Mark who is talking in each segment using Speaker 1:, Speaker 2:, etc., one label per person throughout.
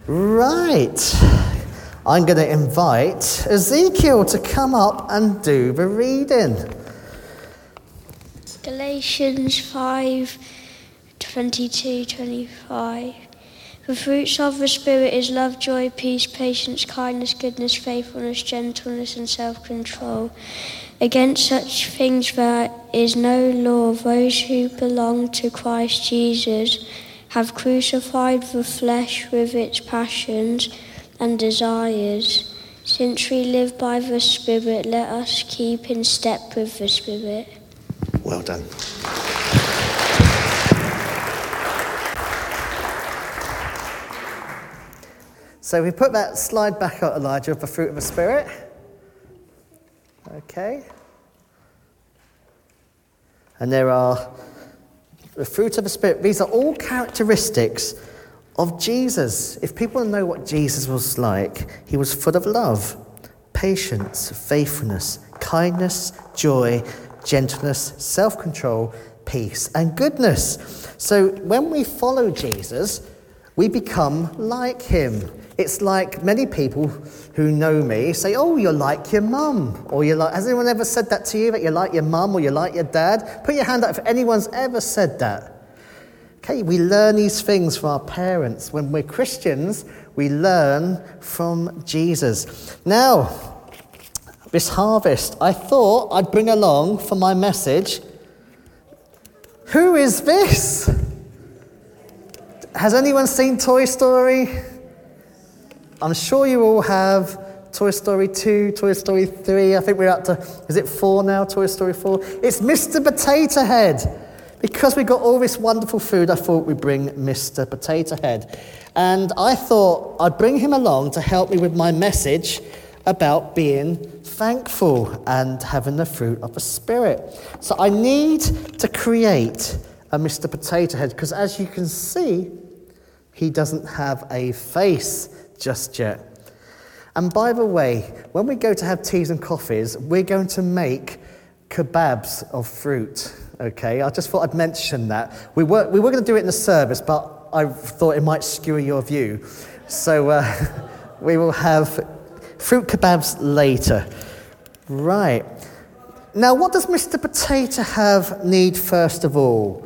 Speaker 1: Right. I'm going to invite Ezekiel to come up and do the reading.
Speaker 2: Galatians 5:22-25. The fruits of the Spirit is love, joy, peace, patience, kindness, goodness, faithfulness, gentleness, and self-control. Against such things there is no law. Those who belong to Christ Jesus have crucified the flesh with its passions and desires. Since we live by the Spirit, let us keep in step with the Spirit.
Speaker 1: Well done. So we put that slide back up, Elijah, of the fruit of the Spirit. Okay. And there are the fruit of the Spirit. These are all characteristics of Jesus. If people know what Jesus was like, he was full of love, patience, faithfulness, kindness, joy, gentleness, self-control, peace, and goodness. So when we follow Jesus, we become like him. It's like many people who know me say, oh, you're like your mum. Or you're like, has anyone ever said that to you, that you're like your mum or you're like your dad? Put your hand up if anyone's ever said that. Okay, we learn these things from our parents. When we're Christians, we learn from Jesus. Now, this harvest, I thought I'd bring along for my message. Who is this? Has anyone seen Toy Story? I'm sure you all have. Toy Story 2, Toy Story 3, I think we're up to, is it 4 now, Toy Story 4? It's Mr. Potato Head. Because we got all this wonderful food, I thought we'd bring Mr. Potato Head. And I thought I'd bring him along to help me with my message about being thankful and having the fruit of the Spirit. So I need to create a Mr. Potato Head, because as you can see, he doesn't have a face just yet. And by the way, when we go to have teas and coffees, we're going to make kebabs of fruit, okay? I just thought I'd mention that. We were going to do it in the service, but I thought it might skew your view. So we will have fruit kebabs later. Right. Now, what does Mr. Potato need first of all?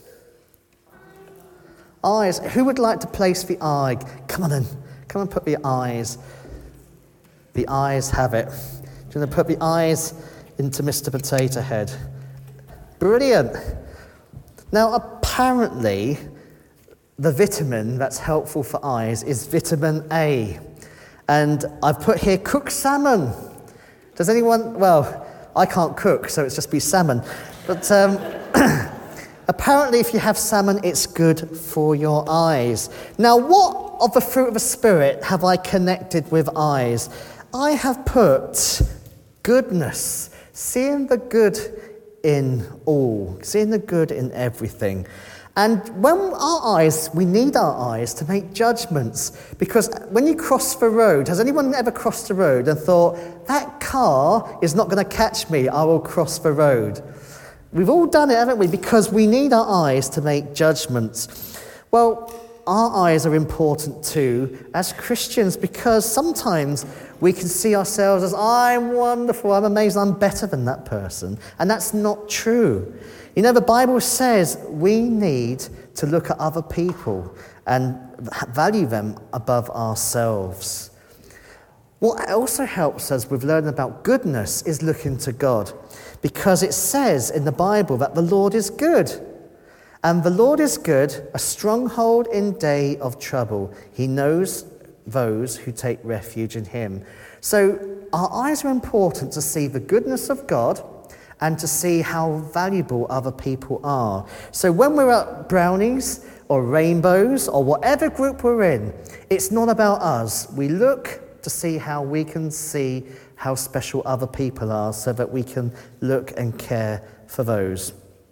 Speaker 1: Eyes. Who would like to place the eye? Come on then. Come and put the eyes. The eyes have it. You're going to put the eyes into Mr. Potato Head. Brilliant. Now, apparently, the vitamin that's helpful for eyes is vitamin A. And I've put here cooked salmon. Does anyone... Well, I can't cook, so it's just be salmon. But apparently, if you have salmon, it's good for your eyes. Now, what of the fruit of the Spirit have I connected with eyes? I have put goodness, seeing the good in all, seeing the good in everything. And when our eyes, we need our eyes to make judgments, because when you cross the road, has anyone ever crossed the road and thought, that car is not going to catch me, I will cross the road? We've all done it, haven't we? Because we need our eyes to make judgments. Well, our eyes are important too as Christians, because sometimes we can see ourselves as, I'm wonderful, I'm amazing, I'm better than that person. And that's not true. You know, the Bible says we need to look at other people and value them above ourselves. What also helps us with learning about goodness is looking to God, because it says in the Bible that the Lord is good. And the Lord is good, a stronghold in day of trouble. He knows those who take refuge in him. So our eyes are important to see the goodness of God and to see how valuable other people are. So when we're at Brownies or Rainbows or whatever group we're in, it's not about us. We look to see how we can see how special other people are so that we can look and care for those.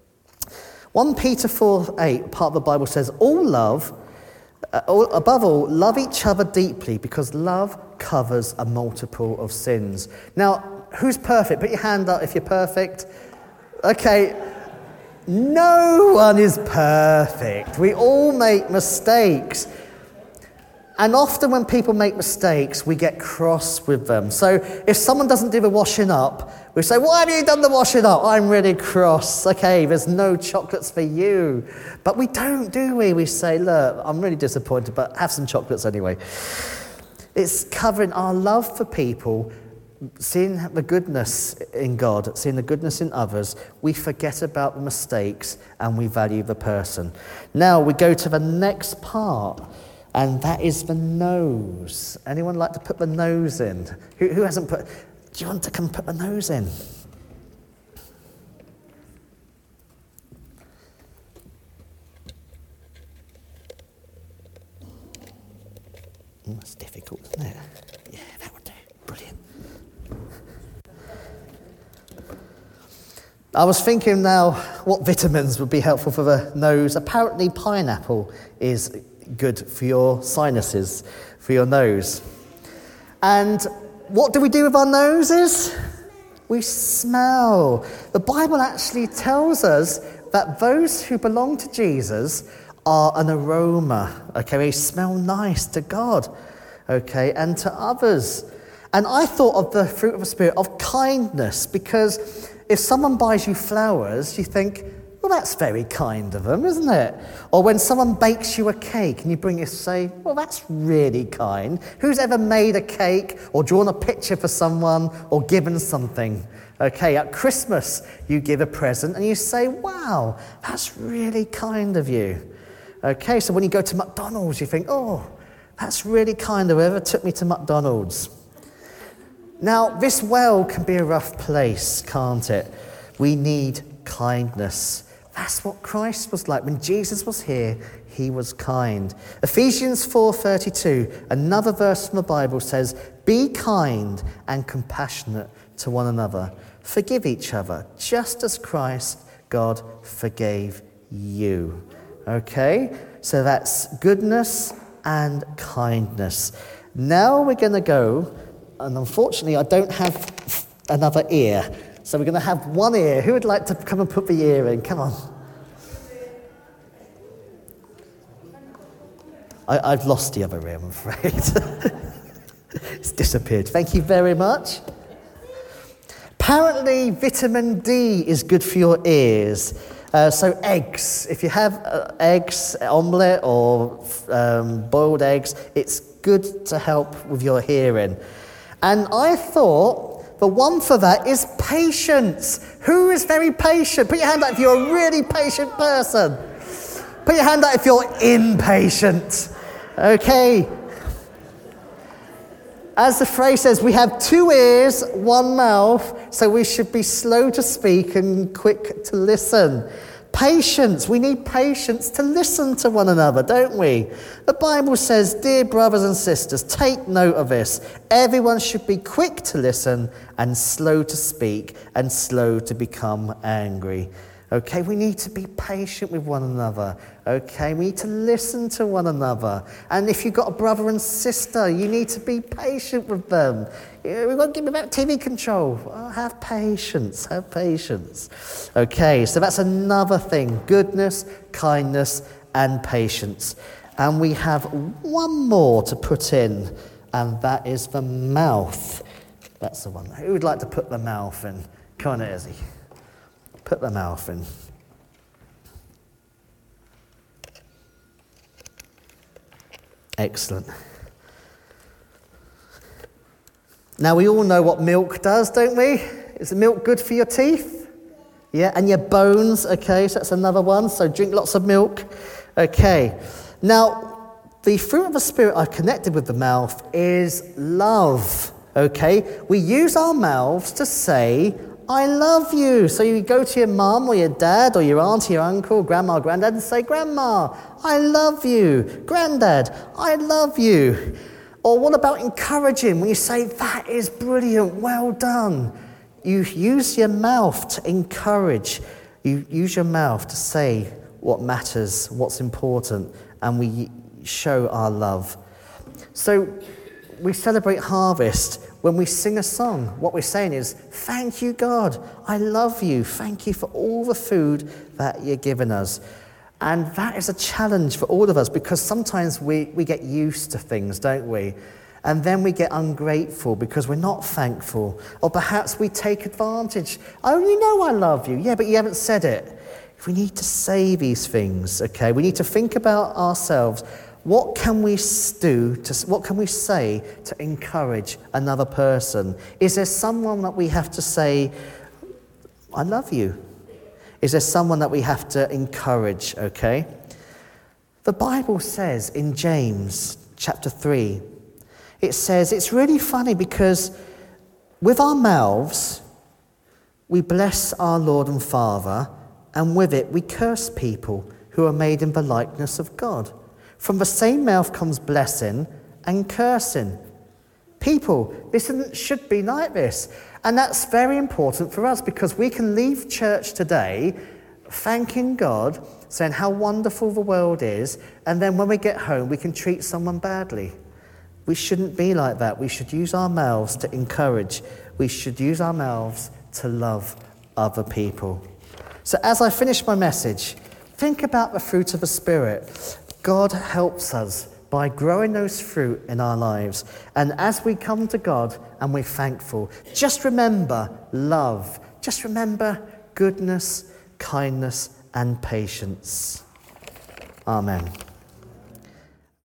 Speaker 1: 1 Peter 4:8, part of the Bible says, above all, love each other deeply, because love covers a multiple of sins. Now, who's perfect? Put your hand up if you're perfect. Okay, no one is perfect. We all make mistakes. And often when people make mistakes, we get cross with them. So if someone doesn't do the washing up, we say, why have you done the washing up? I'm really cross. Okay, there's no chocolates for you. But we don't, do we? We say, look, I'm really disappointed, but have some chocolates anyway. It's covering our love for people, seeing the goodness in God, seeing the goodness in others. We forget about the mistakes and we value the person. Now we go to the next part. And that is the nose. Anyone like to put the nose in? Who hasn't put... Do you want to come put the nose in? That's difficult, isn't it? Yeah, that would do. Brilliant. I was thinking now what vitamins would be helpful for the nose. Apparently pineapple is good for your sinuses, for your nose. And what do we do with our noses? We smell. The Bible actually tells us that those who belong to Jesus are an aroma. Okay, they smell nice to God, okay, and to others. And I thought of the fruit of the Spirit of kindness, because if someone buys you flowers, you think, well, that's very kind of them, isn't it? Or when someone bakes you a cake and you bring it, say, well, that's really kind. Who's ever made a cake or drawn a picture for someone or given something? Okay, at Christmas, you give a present and you say, wow, that's really kind of you. Okay, so when you go to McDonald's, you think, oh, that's really kind of whoever took me to McDonald's. Now, this world can be a rough place, can't it? We need kindness. That's what Christ was like. When Jesus was here, he was kind. Ephesians 4:32, another verse from the Bible says, be kind and compassionate to one another. Forgive each other, just as Christ, God, forgave you. Okay? So that's goodness and kindness. Now we're going to go, and unfortunately I don't have another ear. So we're going to have one ear. Who would like to come and put the ear in? Come on. I've lost the other ear, I'm afraid. It's disappeared. Thank you very much. Apparently, vitamin D is good for your ears. So eggs. If you have eggs, omelette or boiled eggs, it's good to help with your hearing. And I thought... the one for that is patience. Who is very patient? Put your hand up if you're a really patient person. Put your hand up if you're impatient. Okay. As the phrase says, we have 2 ears, 1 mouth, so we should be slow to speak and quick to listen. Patience. We need patience to listen to one another, don't we? The Bible says, dear brothers and sisters, take note of this. Everyone should be quick to listen and slow to speak and slow to become angry. Okay, we need to be patient with one another. Okay, we need to listen to one another. And if you've got a brother and sister, you need to be patient with them. We won't give them that TV control. Oh, have patience, have patience. Okay, so that's another thing. Goodness, kindness, and patience. And we have one more to put in, and that is the mouth. That's the one. Who would like to put the mouth in? Come on, Izzy. Put the mouth in. Excellent. Now, we all know what milk does, don't we? Is milk good for your teeth? Yeah, and your bones, okay, so that's another one. So drink lots of milk. Okay. Now, the fruit of the Spirit I've connected with the mouth is love, okay? We use our mouths to say, I love you. So you go to your mum or your dad or your aunt or your uncle, grandma or granddad and say, Grandma, I love you. Granddad, I love you. Or what about encouraging? When you say, that is brilliant, well done. You use your mouth to encourage. You use your mouth to say what matters, what's important, and we show our love. So we celebrate harvest. When we sing a song, what we're saying is, thank you, God. I love you. Thank you for all the food that you're giving us. And that is a challenge for all of us because sometimes we get used to things, don't we? And then we get ungrateful because we're not thankful. Or perhaps we take advantage. Oh, you know I love you. Yeah, but you haven't said it. We need to say these things, okay? We need to think about ourselves. What can we do? What can we say to encourage another person? Is there someone that we have to say, I love you? Is there someone that we have to encourage, okay? The Bible says in James chapter 3, it says, it's really funny because with our mouths, we bless our Lord and Father, and with it we curse people who are made in the likeness of God. From the same mouth comes blessing and cursing. People, this should be like this. And that's very important for us because we can leave church today thanking God, saying how wonderful the world is, and then when we get home we can treat someone badly. We shouldn't be like that. We should use our mouths to encourage. We should use our mouths to love other people. So as I finish my message, think about the fruit of the Spirit. God helps us by growing those fruit in our lives. And as we come to God and we're thankful, just remember love. Just remember goodness, kindness, and patience. Amen.